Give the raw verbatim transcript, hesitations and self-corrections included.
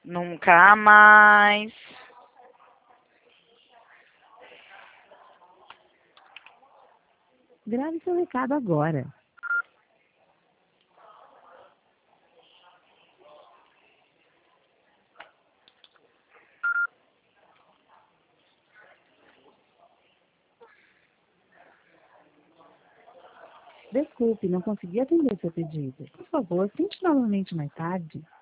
Nunca mais. Grave seu recado agora. Desculpe, não consegui atender seu pedido. Por favor, tente novamente mais tarde.